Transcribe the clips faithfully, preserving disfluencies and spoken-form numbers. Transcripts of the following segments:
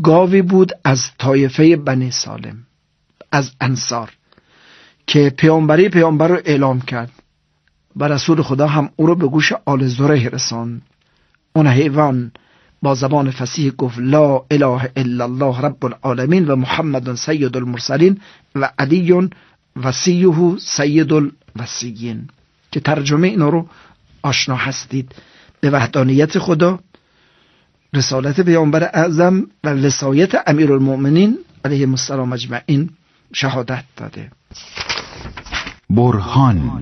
گاوی بود از طایفه بنی سالم، از انصار، که پیامبری پیامبر رو اعلام کرد و رسول خدا هم او رو به گوش آل زریح رساند. اون حیوان با زبان فصیح گفت لا اله الا الله رب العالمین و محمد سید المرسلین و علی وصیه سید الوصیین، که ترجمه اینا رو آشنا هستید. به وحدانیت خدا، رسالت پیامبر اعظم و وصایت امیرالمؤمنین علیهم السلام اجمعین شهادت داده. برهان،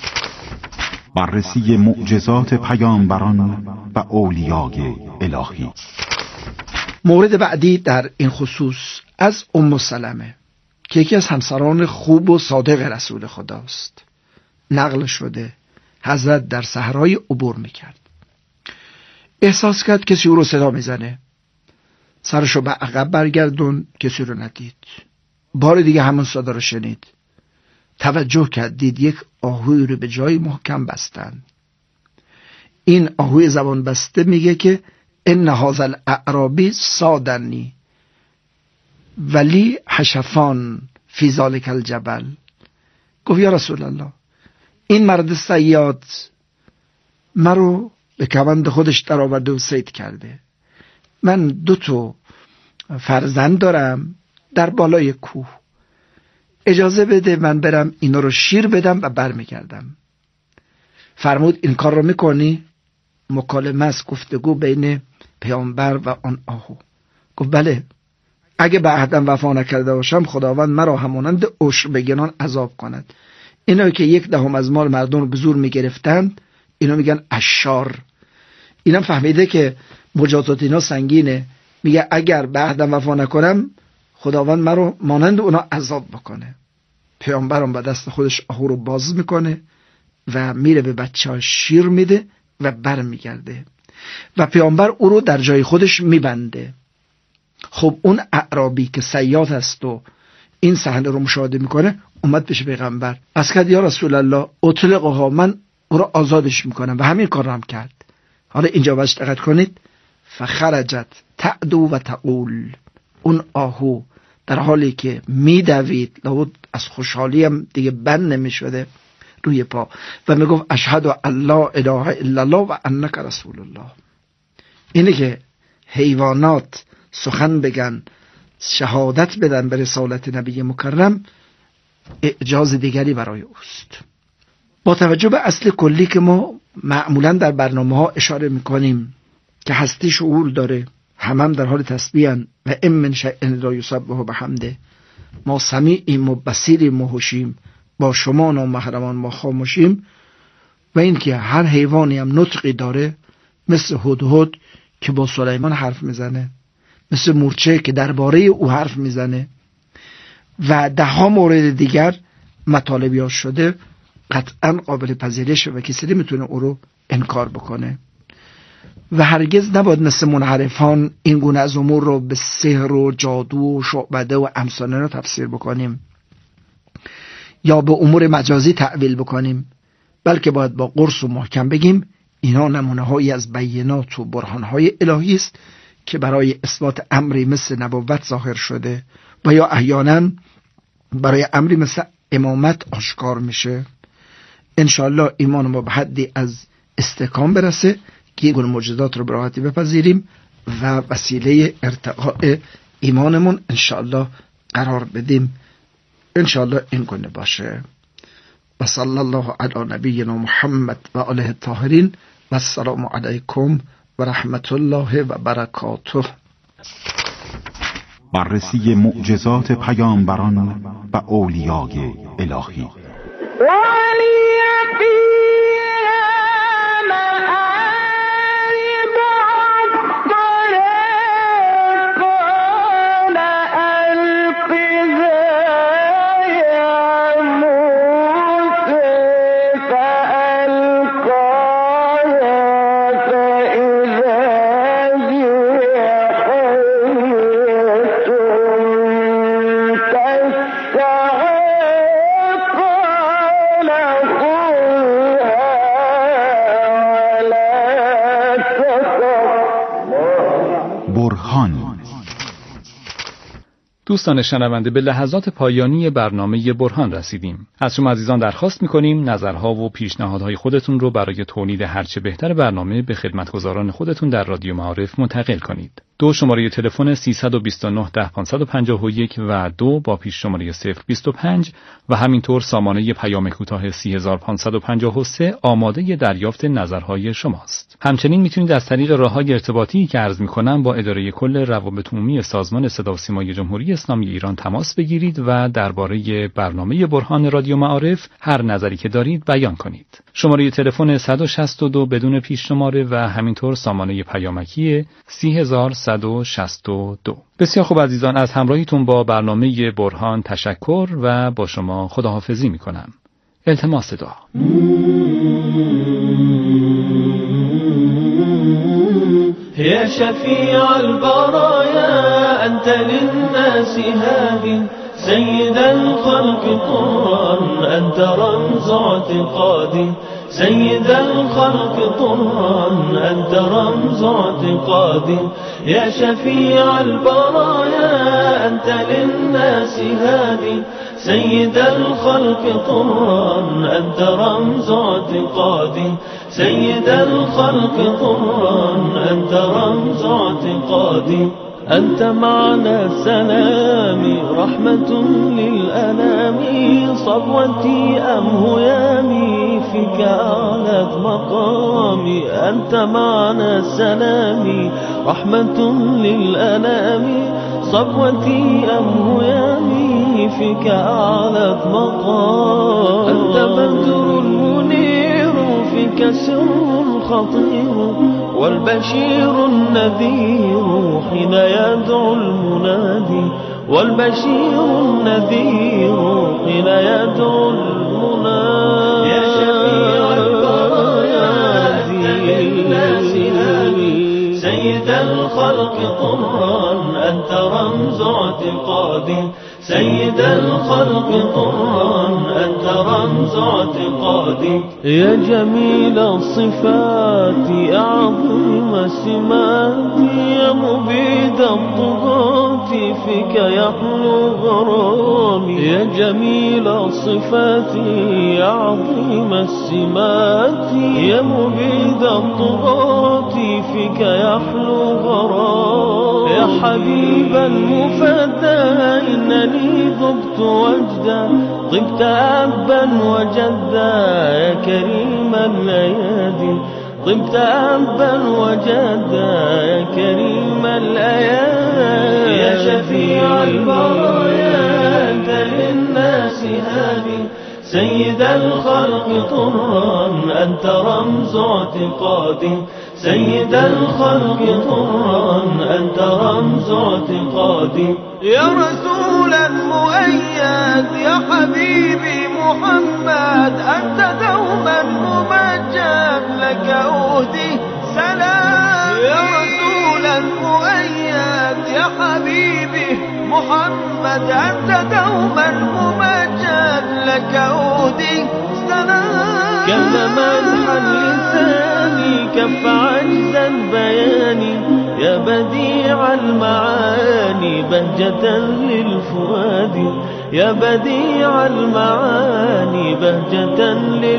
بررسی معجزات پیامبران و اولیای الهی. مورد بعدی در این خصوص از ام سلمه که یکی از همسران خوب و صادق رسول خداست. نقل شده حضرت در صحرای عبور میکرد، احساس کرد کسی او رو صدا میزنه، سرشو به عقب برگردون، کسی رو ندید. بار دیگه همون صدا رو شنید، توجه کرد، دید یک آهوی رو به جای محکم بستن. این آهوی زبان بسته میگه که ان هذا الاعرابی صادنی ولی حشفان فی ذلک الجبل. گفت یا رسول الله، این مرد صیاد مرو به کمند خودش در آورده و صید کرده. من دو تا فرزند دارم در بالای کوه، اجازه بده من برم اینا رو شیر بدم و برمیگردم. فرمود این کار رو میکنی؟ مکالمه است، گفتگو بین پیامبر و آن آهو. گفت بله، اگه به عهدم وفا نکرده باشم خداوند مرا همانند عشر بگنان عذاب کند. اینا که یک دهم از مال مردم رو به زور میگرفتند اینا میگن اشار. اینم فهمیده که مجازات اینا سنگینه، میگه اگر به عهدم وفا نکنم خداوند مرا مانند اونا عذاب بکنه. پیامبرم با دست خودش آهو رو باز میکنه و میره به بچه ها شیر میده و بر میگرده و پیامبر او رو در جای خودش میبنده. خب اون اعرابی که صیاد هست و این صحنه رو مشاهده میکنه اومد پیش پیغمبر، از کرد یا رسول الله اطلقها، من او رو آزادش میکنم، و همین کار رو هم کرد. حالا اینجا باش دقت کنید، فخرجت تعدو و تقول، اون آهو در حالی که میدوید لابد از خوشحالی هم دیگه بند نمیشده روی پا و میگفت اشهد ان لا اله الا الله و انک رسول الله. اینه که حیوانات سخن بگن، شهادت بدن به رسالت نبی مکرم، اعجاز دیگری برای اوست. با توجه به اصل کلی که ما معمولا در برنامه ها اشاره میکنیم که هستی شعور داره، همم هم در حال تسبیحن و ام من شیء لا یسبح بحمده، ما سمیعیم و بصیریم و هوشیم، با شما نامحرمان ما خاموشیم، و این که هر حیوانی هم نطقی داره، مثل هدهد که با سلیمان حرف میزنه، مثل مورچه که درباره او حرف میزنه و ده ها مورد دیگر مطالبیاش شده، قطعا قابل پذیرشه و کسی نمیتونه او رو انکار بکنه. و هرگز نباید مثل منحرفان این گونه از امور رو به سحر و جادو و شعبده و امثال رو تفسیر بکنیم یا به امور مجازی تعویل بکنیم، بلکه باید با قرص و محکم بگیم اینا نمونه هایی از بینات و برهان های الهی است که برای اثبات امری مثل نبوت ظاهر شده و یا احیانا برای امری مثل امامت آشکار میشه. انشاءالله ایمان ما به حدی از استحکام برسه که این گونه معجزات رو به راحتی بپذیریم و وسیله ارتقاء ایمانمون انشاءالله قرار بدیم. انشاءالله این گونه باشه. و صلی الله علی نبینا محمد و آله الطاهرین و السلام علیکم و رحمت الله و برکاته. بررسی معجزات پیامبران و اولیای الهی. No. دوستان شنونده، به لحظات پایانی برنامه برهان رسیدیم. از شما عزیزان درخواست می‌کنیم نظرها و پیشنهادهای خودتون رو برای تولید هرچه بهتر برنامه به خدمتگزاران خودتون در رادیو معارف منتقل کنید. دو شماره تلفن سیصد و بیست و نه ده پانصد و پنجاه و یک و دو با پیش شماره صفر بیست و پنج و همینطور سامانه پیام کوتاه سه هزار و پانصد و پنجاه و سه آماده دریافت نظرهای شماست. همچنین میتونید از طریق راههای ارتباطی که عرض می‌کنم با اداره کل روابط عمومی سازمان صدا و سیمای جمهوری اسلامی ایران تماس بگیرید و درباره برنامه برهان رادیو معارف هر نظری که دارید بیان کنید. شماره تلفن صد و شصت و دو بدون پیش شماره و همینطور سامانه پیامکی سه هزار و صد و شصت و دو. بسیار خوب عزیزان، از همراهیتون با برنامه برهان تشکر و با شما خداحافظی میکنم. التماس دعا. يا شفيع البرايا أنت للناس هاد سيد الخلق طرا أنت رمز اعتقاد سيد الخلق طرا أنت رمز اعتقاد يا شفيع البرايا أنت للناس هاد سيد الخلق طرا أنت رمز اعتقاد سيد الخلق طرا أنت رمز اعتقاد أنت معنى السلام رحمة للأنام صبوتي أم هيامي فيك أعلت مقامي أنت معنى السلام رحمة للأنام صبوتي أم هيامي فيك أعلت مقامي أنت بدر منير فيك سر خطير والبشير النذير حين يدعو المنادي والبشير النذير حين يدعو المنادي يا شفيع البرايا أنت للناس هادي سيد الخلق طرا أنت رمز اعتقاد سيد الخلق طرا أنت رمز اعتقاد يا جميل الصفات يا عظيم السمات يا مبيد الطغاة فيك يحلو غرامي يا جميل الصفات يا عظيم السمات يا مبيد الطغاة فيك يحلو غرامي يا حبيب المفدى إنني ذبت وجدا طبت أبا وجدا يا كريم الأيادي طبت أبا وجدا يا كريم الأيادي يا شفيع البرايا أنت للناس هادي سيد الخلق طرا أنت رمز اعتقاد سيد الخلق طرا أنت رمز اعتقاد يا رسول المؤيد يا حبيبي محمد أنت دوما ممجد لك أهدي سلام يا رسول المؤيد يا حبيبي محمد أنت دوما ممجد لك أهدي سلام كان منحا لساني كف عجزا بياني يا بديع المعاني بهجة للفؤاد يا بديع المعاني بهجة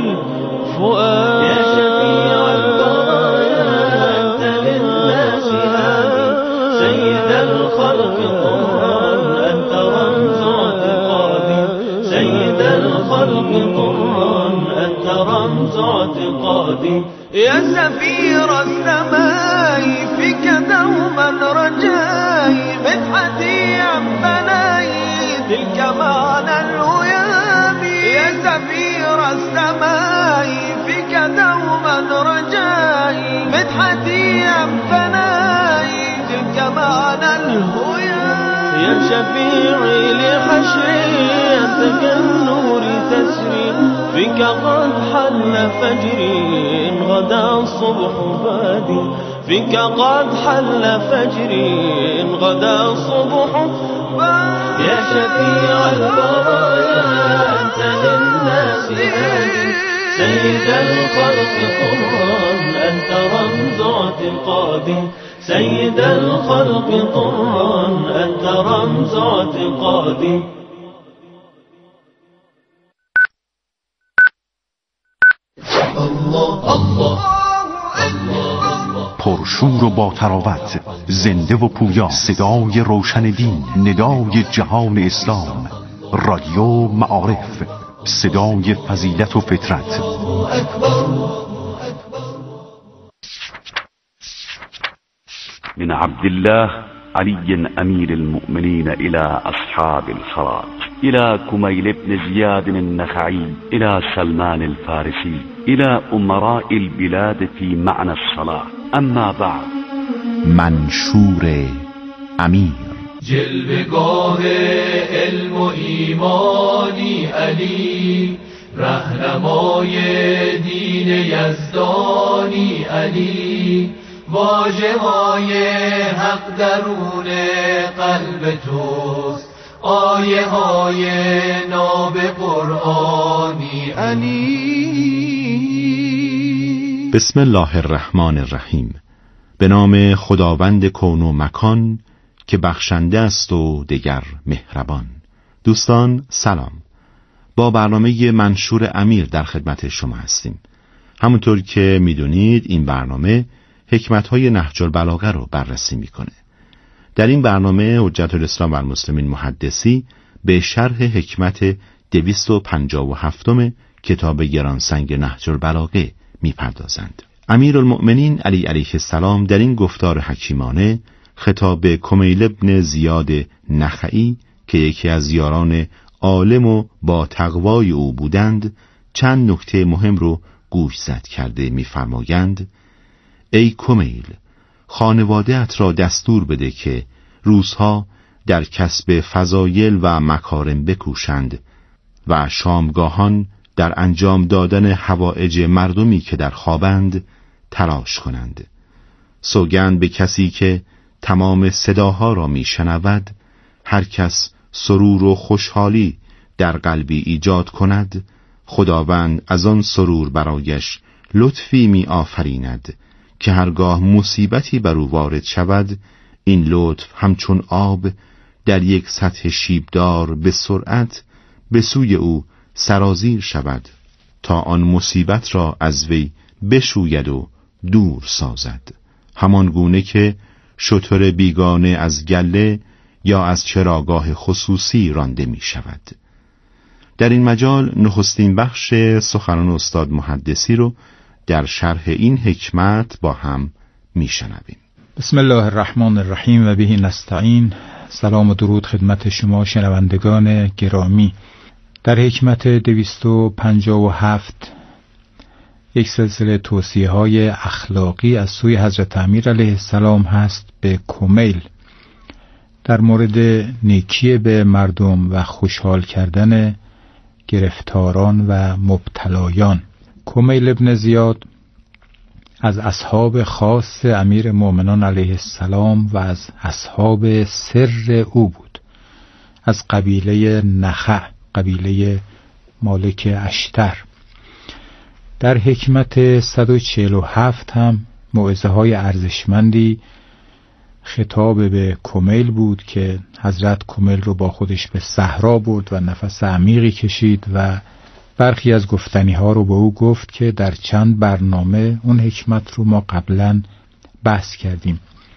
للفؤاد يا شفيع البرايا أنت للناس هادي سيد الخلق طرا أنت رمز اعتقاد سيد الخلق طرا أنت رمز اعتقاد يا سفير السماء فيك دوما رجائي مدحتي عن بناي تلك معنى الهيام يا سفير السماء فيك دوما رجائي مدحتي عن بناي تلك معنى الهيام يا شفيعي لحشري أنت كالنور تسري فيك قد حل فجري إن غدا الصبح بادي فيك قد حل فجري إن غدا الصبح بادي يا شفيع البرايا أنت للناس هادي سيد الخلق طرا أنت رمز اعتقاد سيد الخلق طرا أنت رمز رمز اعتقادی. الله الله پرشور و با تراوت، زنده و پویا، صدای روشن دین، ندای جهان اسلام، رادیو معارف، صدای فضیلت و فطرت. من عبد الله علي أمير المؤمنين إلى أصحاب الخراج، إلى كميل بن زياد النخعي، إلى سلمان الفارسي، إلى أمراء البلاد في معنى الصلاة. اما بعد. منشور امیر. جلوگاه علم و ایمانی علی، رهنمای دین یزدانی علی، واژه های حق درون قلب توست، آیه های ناب قرآنی علی. بسم الله الرحمن الرحیم. به نام خداوند کون و مکان که بخشنده است و دگر مهربان. دوستان سلام. با برنامه منشور امیر در خدمت شما هستیم. همونطور که میدونید این برنامه حکمت‌های نهج البلاغه رو بررسی میکنه. در این برنامه حجت الاسلام و المسلمین محدثی به شرح حکمت دویست و پنجاه و هفتم کتاب گرانسنگ نهج البلاغه میپردازند. امیرالمؤمنین علی علیه السلام در این گفتار حکیمانه خطاب به کمیل ابن زیاد نخعی که یکی از یاران عالم و با تقوای او بودند چند نکته مهم رو گوش زد کرده می‌فرمایند: ای کمیل، خانواده‌ات را دستور بده که روزها در کسب فضایل و مکارم بکوشند و شامگاهان در انجام دادن حوائج مردمی که در خوابند تلاش کنند. سوگند به کسی که تمام صداها را میشنود، هر کس سرور و خوشحالی در قلبی ایجاد کند، خداوند از آن سرور برایش لطفی می آفریند که هرگاه مصیبتی بر او وارد شود، این لطف همچون آب در یک سطح شیبدار به سرعت به سوی او سرازیر شود تا آن مصیبت را از وی بشوید و دور سازد، همان گونه که شتر بیگانه از گله یا از چراگاه خصوصی رانده می شود. در این مجال نخستین بخش سخنان استاد محدثی رو در شرح این حکمت با هم می شنویم. بسم الله الرحمن الرحیم و به نستعین. سلام و درود خدمت شما شنوندگان گرامی. در حکمت دویست و پنجاه و هفت یک سلسله توصیه های اخلاقی از سوی حضرت امیر علیه السلام هست به کمیل در مورد نیکی به مردم و خوشحال کردن گرفتاران و مبتلایان. کمیل ابن زیاد از اصحاب خاص امیر مومنان علیه السلام و از اصحاب سر او بود، از قبیله نخع، قبیله مالک اشتر. در حکمت صد و چهل و هفت هم موعظه های ارزشمندی خطاب به کمیل بود که حضرت کمیل رو با خودش به صحرا برد و نفس عمیقی کشید و برخی از گفتنی ها رو به او گفت که در چند برنامه اون حکمت رو ما قبلا بحث کردیم.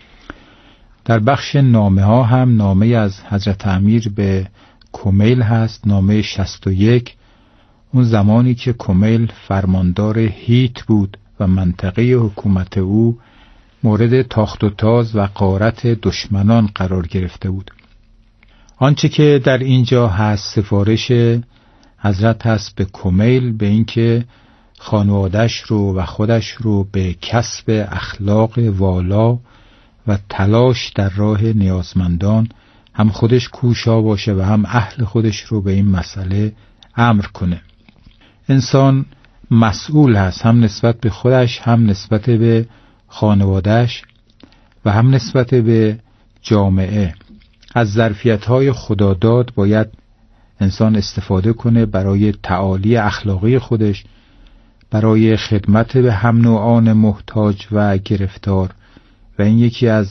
در بخش نامه ها هم نامه از حضرت امیر به کمیل هست، نامه شصت و یک، اون زمانی که کمیل فرماندار هیت بود و منطقه حکومت او مورد تاخت و تاز و غارت دشمنان قرار گرفته بود. آنچه که در اینجا هست سفارش حضرت هست به کمیل به اینکه خانوادش رو و خودش رو به کسب اخلاق والا و تلاش در راه نیازمندان هم خودش کوشا باشه و هم اهل خودش رو به این مسئله امر کنه. انسان مسئول هست، هم نسبت به خودش، هم نسبت به خانوادهش و هم نسبت به جامعه. از ظرفیت‌های خداداد باید انسان استفاده کنه برای تعالی اخلاقی خودش، برای خدمت به هم نوعان محتاج و گرفتار، و این یکی از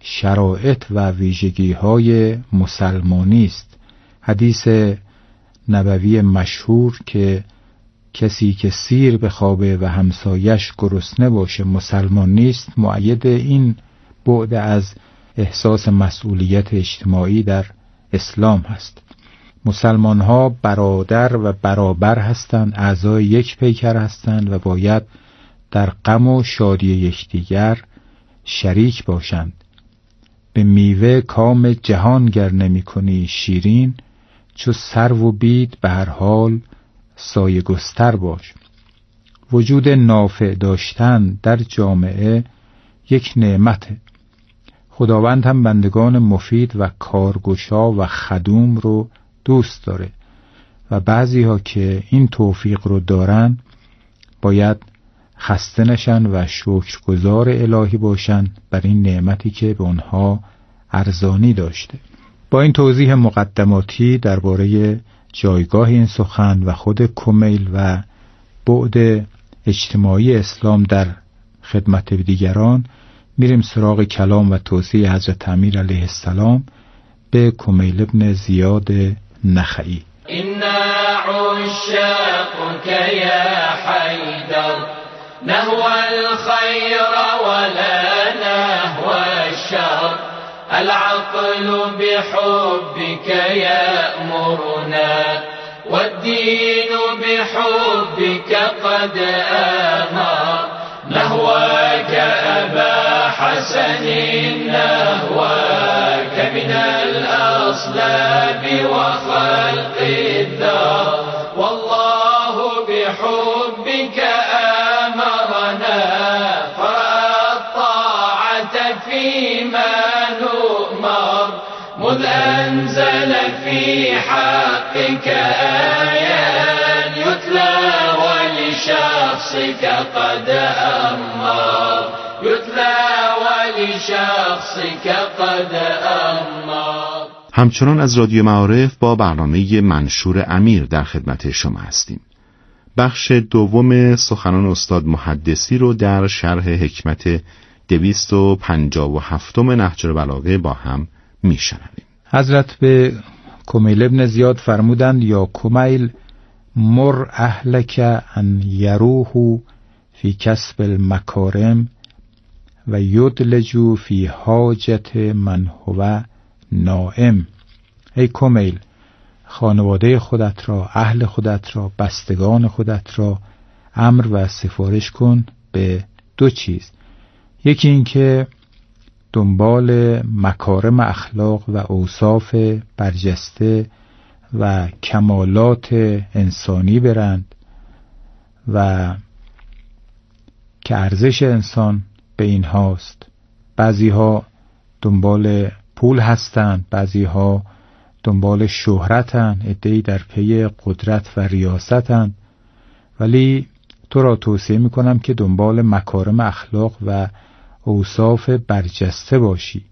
شرایط و ویژگی‌های مسلمانی است. حدیث نبوی مشهور که کسی که سیر بخوابه و همسایش گرسنه باشه مسلمان نیست، مؤید این بعد از احساس مسئولیت اجتماعی در اسلام هست. مسلمان ها برادر و برابر هستند، اعضای یک پیکر هستند و باید در غم و شادی یکدیگر شریک باشند. به میوه کام جهان گر نمی کنی شیرین، چو سرو و بید به هر حال سایه گستر باش. وجود نافع داشتن در جامعه یک نعمته. خداوند هم بندگان مفید و کارگشا و خدوم رو دوست داره و بعضی ها که این توفیق رو دارن باید خسته نشن و شکرگزار الهی باشن بر این نعمتی که به اونها ارزانی داشته. با این توضیح مقدماتی درباره جایگاه این سخن و خود کمیل و بعد اجتماعی اسلام در خدمت دیگران، میریم سراغ کلام و توصیه حضرت امیر علیه السلام به کمیل ابن زیاد نخعی. إنا عشاقك يا حيدر نهوى الخير ولا نهوى الشر العقل بحبك يأمرنا والدين بحبك قد آمر نهواك أبا حسن نهواك من الأصلاب وخلق الدار والله بحبك آمرنا فرأى الطاعة فيما نؤمر مذ أنزل في حقك آيات يتلى ولشخصك قد أمر يتلى ولشخصك قد أمر. همچنان از رادیو معارف با برنامه منشور امیر در خدمت شما هستیم. بخش دوم سخنان استاد محدثی رو در شرح حکمت دویست و پنجاه و هفتم نهج البلاغه با هم میشنویم. حضرت به کمیل ابن زیاد فرمودند یا کمیل مر اهلک ان یروه فی کسب المکارم و یدلجو فی حاجت من هو نائم. ای کمیل، خانواده خودت را، اهل خودت را، بستگان خودت را امر و سفارش کن به دو چیز. یکی این که دنبال مکارم اخلاق و اوصاف برجسته و کمالات انسانی برند و که ارزش انسان به این هاست. بعضی ها دنبال پول هستند، بعضی ها دنبال شهرتند، عده‌ای در پی قدرت و ریاستند، ولی تو را توصیه میکنم که دنبال مکارم اخلاق و اوصاف برجسته باشی.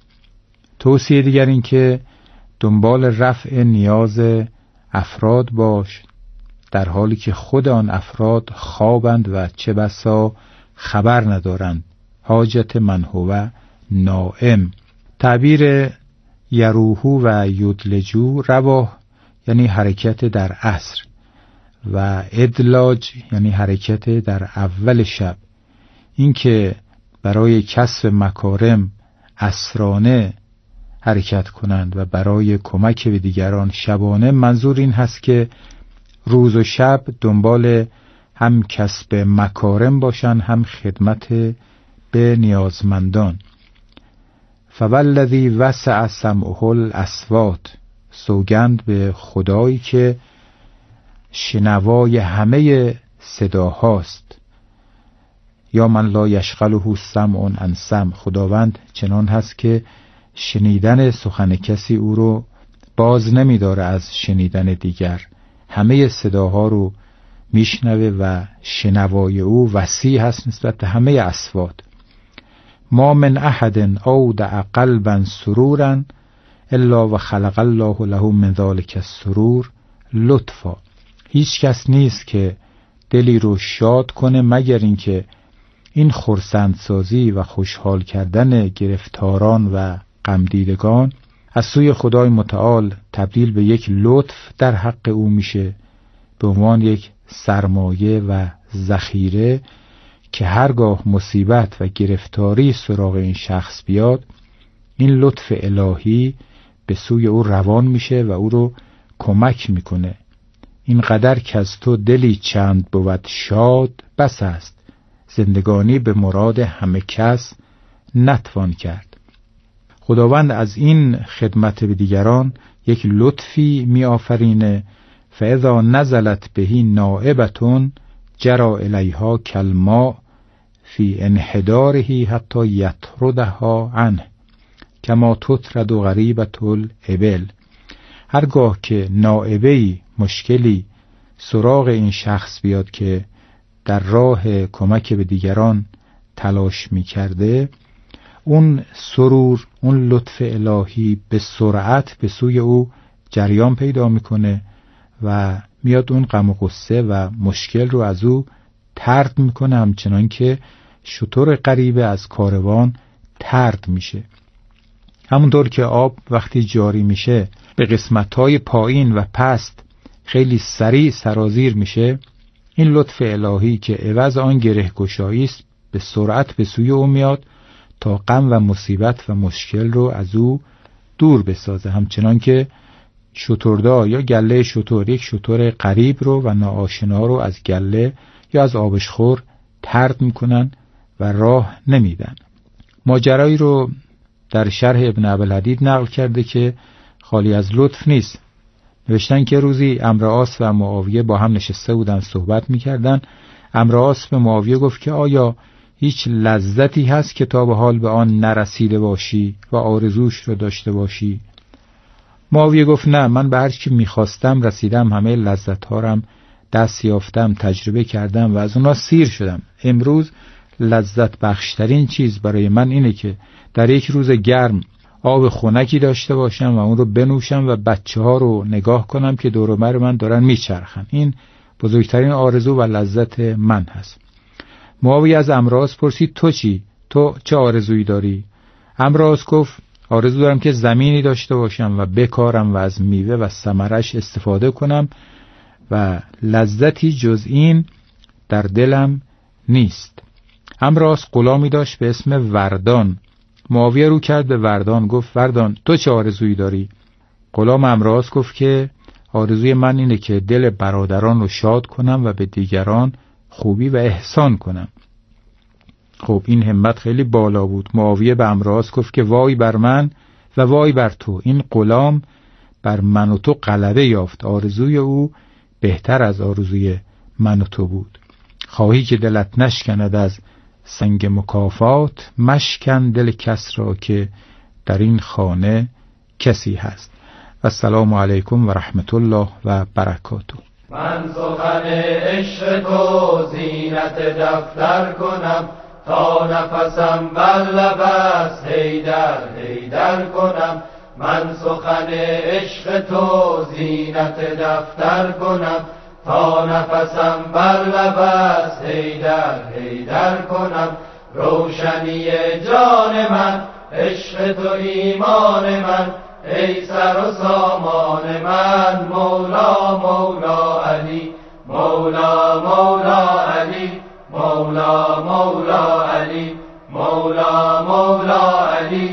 توصیه دیگر این که دنبال رفع نیاز افراد باش، در حالی که خود آن افراد خوابند و چه بسا خبر ندارند. حاجت من هو نائم. تعبیر یروهو و یدلجو رواه یعنی حرکت در عصر و ادلاج یعنی حرکت در اول شب. این که برای کسب مکارم عصرانه حرکت کنند و برای کمک به دیگران شبانه، منظور این هست که روز و شب دنبال هم کسب مکارم باشند هم خدمت به نیازمندان. فوالذی وسع سمعه الاصوات، سوگند به خدایی که شنوای همه صداهاست. یا من لا یشغله سمع عن سمع، خداوند چنان هست که شنیدن سخن کسی او رو باز نمی‌داره از شنیدن دیگر، همه صداها رو میشنوه و شنوای او وسیع هست نسبت به همه اصوات. ما من احد اودع قلبا سرورا الا و خلق الله له من ذلك السرور لطفا. هیچ کس نیست که دلی رو شاد کنه مگر اینکه این خرسندسازی و خوشحال کردن گرفتاران و غمدیدگان از سوی خدای متعال تبدیل به یک لطف در حق او میشه، به عنوان یک سرمایه و ذخیره که هرگاه مصیبت و گرفتاری سراغ این شخص بیاد، این لطف الهی به سوی او روان میشه و او رو کمک میکنه. این قدر که از تو دلی چند بود شاد، بس است زندگانی به مراد همه کس نتوان کرد. خداوند از این خدمت به دیگران یک لطفی می آفرینه. فاذا نزلت بهی نائبتون جرا الیها کالماء فی انحداره حتی یطردها عنه کما تطرد غریبة الابل. هرگاه که نائبه‌ای مشکلی سراغ این شخص بیاد که در راه کمک به دیگران تلاش می کرده، اون سرور، اون لطف الهی به سرعت به سوی او جریان پیدا میکنه و میاد اون غم و غصه و مشکل رو از او طرد میکنه، همچنان که شتر غریبه از کاروان طرد میشه. همونطور که آب وقتی جاری میشه به قسمت‌های پایین و پست خیلی سریع سرازیر میشه، این لطف الهی که عوض آن گره گشایی است به سرعت به سوی او میاد تا غم و مصیبت و مشکل رو از او دور بسازه. همچنان که شتردار یا گله شتر یک شتر غریب رو و ناآشنا رو از گله یا از آبشخور طرد میکنن و راه نمیدن. ماجرایی رو در شرح ابن ابوالحدید نقل کرده که خالی از لطف نیست. نوشتن که روزی عمرو عاص و معاویه با هم نشسته بودن صحبت میکردن. عمرو عاص به معاویه گفت که آیا هیچ لذتی هست که تا به حال به آن نرسیده باشی و آرزوش رو داشته باشی؟ معاویه گفت نه، من به هر چی میخواستم رسیدم، همه لذت‌ها رم دست یافتم، تجربه کردم و از اونا سیر شدم. امروز لذت بخشترین چیز برای من اینه که در یک روز گرم آب خنکی داشته باشم و اون رو بنوشم و بچه ها رو نگاه کنم که دور و بر من دارن میچرخن. این بزرگترین آرزو و لذت من هست. معاویه از عمرو عاص پرسید تو چی؟ تو چه آرزویی داری؟ عمرو عاص گفت آرزو دارم که زمینی داشته باشم و بکارم و از میوه و ثمرش استفاده کنم و لذتی جز این در دلم نیست. عمرو عاص غلامی داشت به اسم وردان. معاویه رو کرد به وردان، گفت وردان تو چه آرزویی داری؟ غلام عمرو عاص گفت که آرزوی من اینه که دل برادران رو شاد کنم و به دیگران خوبی و احسان کنم. خب این همت خیلی بالا بود. معاویه به عمرو عاص گفت که وای بر من و وای بر تو، این غلام بر من و تو غلبه یافت. آرزوی او بهتر از آرزوی من و تو بود. خواهی که دلت نشکند از سنگ مکافات، مشکن دل کس را که در این خانه کسی هست. السلام علیکم و رحمت الله و برکاته. من سخن عشق تو زینت دفتر کنم، تا نفسم بر لب است حیدر حیدر کنم. من سخن عشق تو زینت دفتر کنم، تا نفسم بر لب است حیدر حیدر کنم. روشنی جان من عشق تو ایمان من، ای سر و سامان من مولا مولا علی مولا مولا علی مولا مولا علی مولا مولا علی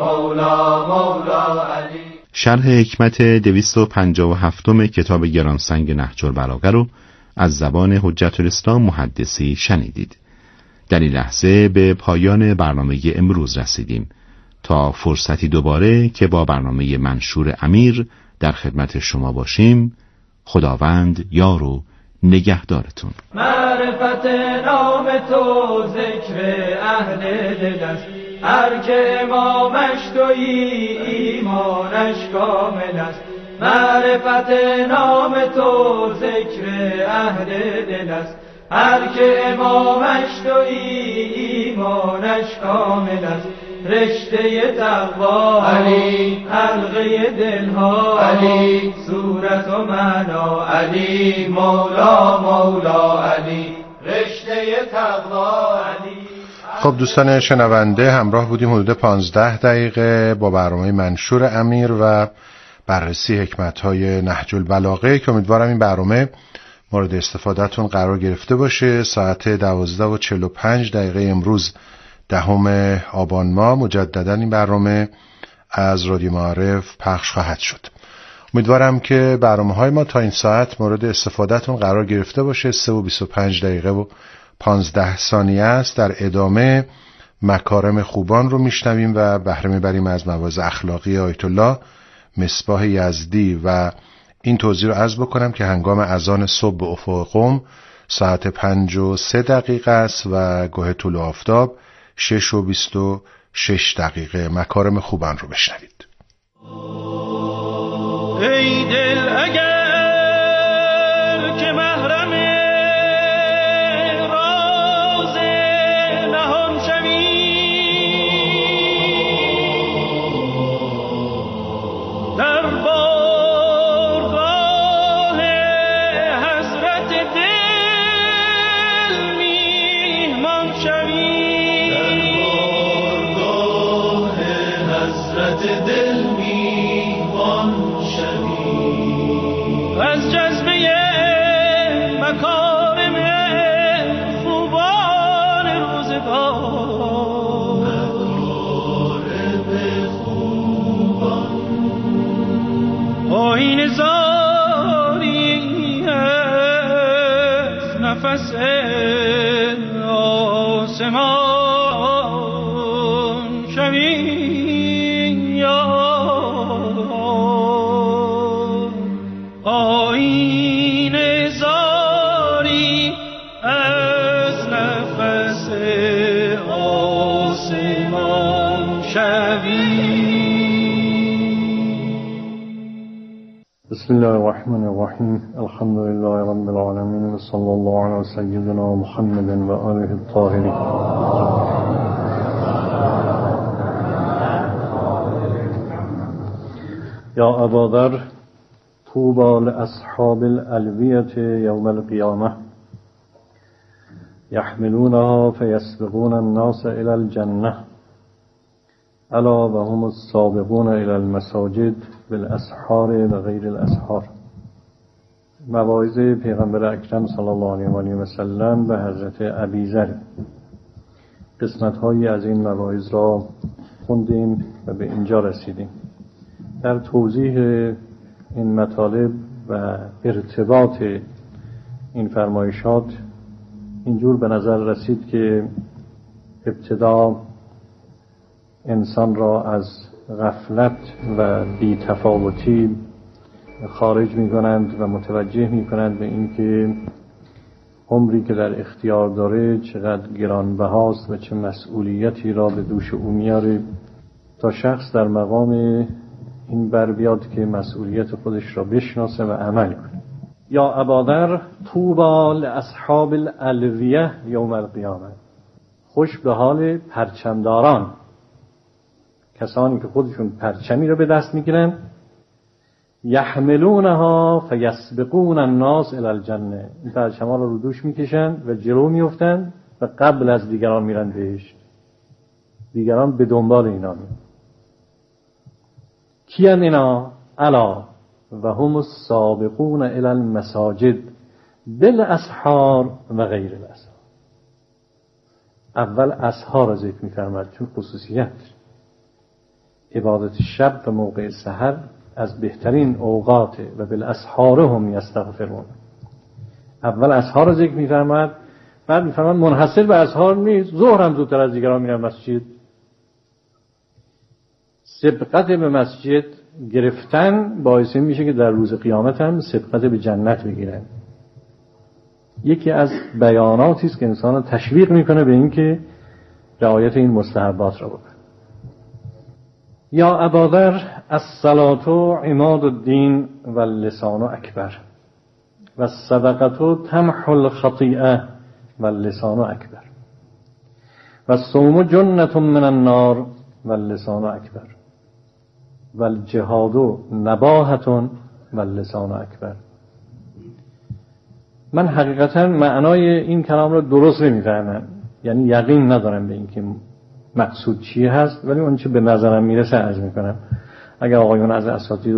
مولا مولا علی. شرح حکمت دویست و پنجاه و هفتم کتاب گرانسنگ نهج البلاغه رو از زبان حجت الاسلام محدثی شنیدید. در این لحظه به پایان برنامه امروز رسیدیم. تا فرصتی دوباره که با برنامه منشور امیر در خدمت شما باشیم، خداوند یار و نگهدارتون. معرفت نام تو ذکر اهل دلش، هر که امامش تویی ایمانش کامل است. معرفت نام تو ذکر اهل دل است، هر که امامش تویی ایمانش کامل است. رشته تقوا علی، حلقه دلها علی، صورت و معنا علی، مولا مولا علی، رشته تقوا علی. خب دوستان شنونده، همراه بودیم حدود پانزده دقیقه با برنامه منشور امیر و بررسی حکمت‌های نهج البلاغه که امیدوارم این برنامه مورد استفادهتون قرار گرفته باشه. ساعت دوازده و چهل و پنج دقیقه امروز دهم آبان ماه مجددا این برنامه از رادیو معارف پخش خواهد شد. امیدوارم که برنامه‌های ما تا این ساعت مورد استفادهتون قرار گرفته باشه. سه و بیست و پنج دقیقه و پانزده ثانیه است. در ادامه مکارم خوبان رو میشنویم و بهره میبریم از مواعظ اخلاقی آیت الله مصباح یزدی و این توضیح رو عرض بکنم که هنگام اذان صبح به افق قم ساعت پنج و سه دقیقه است و گاه طلوع آفتاب شش و بیست و شش دقیقه. مکارم خوبان رو بشنوید. ای دل اگر که محرم راز نهان شوی، در بارگاه حضرت دل میهمان شوی، در بارگاه حضرت دل میهمان شوی، از جذبه مکارم خوبان روزگار، مکارم خوبان آیین زاری از نفس آسمان شوی، یا آیین زاری از نفس آسمان شوی. بسم الله الرحمن الرحیم. الحمد لله رب العالمین و صلی الله علی سیدنا محمد و آله الطاهرین. یا ابا ذر طوبى لأصحاب الألوية يوم القيامة يحملونها فيسبقون الناس إلى الجنة ألا وهم السابقون إلى المساجد بالأسحار وغير الأسحار. مواعظ پیغمبر اکرم صلی الله علیه و آله و سلم به حضرت ابیذر. قسمت‌هایی از این مواعظ را خوندیم و به اینجا رسیدیم. در توضیح این مطالب و ارتباط این فرمایشات اینجور به نظر رسید که ابتدا انسان را از غفلت و بی‌تفاوتی خارج می کنند و متوجه می کنند به اینکه عمری که در اختیار داره چقدر گرانبهاست و چه مسئولیتی را به دوش او میاره، تا شخص در مقام این بر بیاد که مسئولیت خودش را بشناسه و عمل کنه. یا ابا ذر طوبى لاصحاب الالویه یوم القیامه. خوش به حال پرچمداران، کسانی که خودشون پرچمی را به دست میگیرن. یحملونها فیسبقون الناس الی الجنه. این پرچم‌ها را رو دوش میکشن و جلو میافتن و قبل از دیگران میرن بهشت. دیگران به دنبال اینا میرن. کیان اینا؟ الا و هم السابقون الی المساجد بالاسحار و غیر الاسحار. اول اسحار را ذکر می‌فرماید چون خصوصیت عبادت شب و موقع سحر از بهترین اوقات و بالاسحار هم یستغفرون. اول اسحار را ذکر می‌فرماید، بعد می‌فرماید منحصر به اسحار نیست، ظهر هم زودتر از دیگران میرن مسجد. سبقت به مسجد گرفتن باعث میشه که در روز قیامت هم سبقت به جنت بگیرن. یکی از بیاناتی است که انسان رو تشویق میکنه به اینکه رعایت این مستحبات را بکنه. یا ابا ذر الصلاة عماد الدین و اللسان اکبر و الصدقة تمحو الخطیئه و اللسان اکبر و الصوم جنة من النار و اللسان اکبر و الجهاد نباهة و اللسان اکبر. من حقیقتا معنای این کلام را درست نمی‌فهمم. یعنی یقین ندارم به اینکه مقصود چیه هست، ولی اون چه به نظرم میرسه عرض میکنم. اگر آقایون از اساتید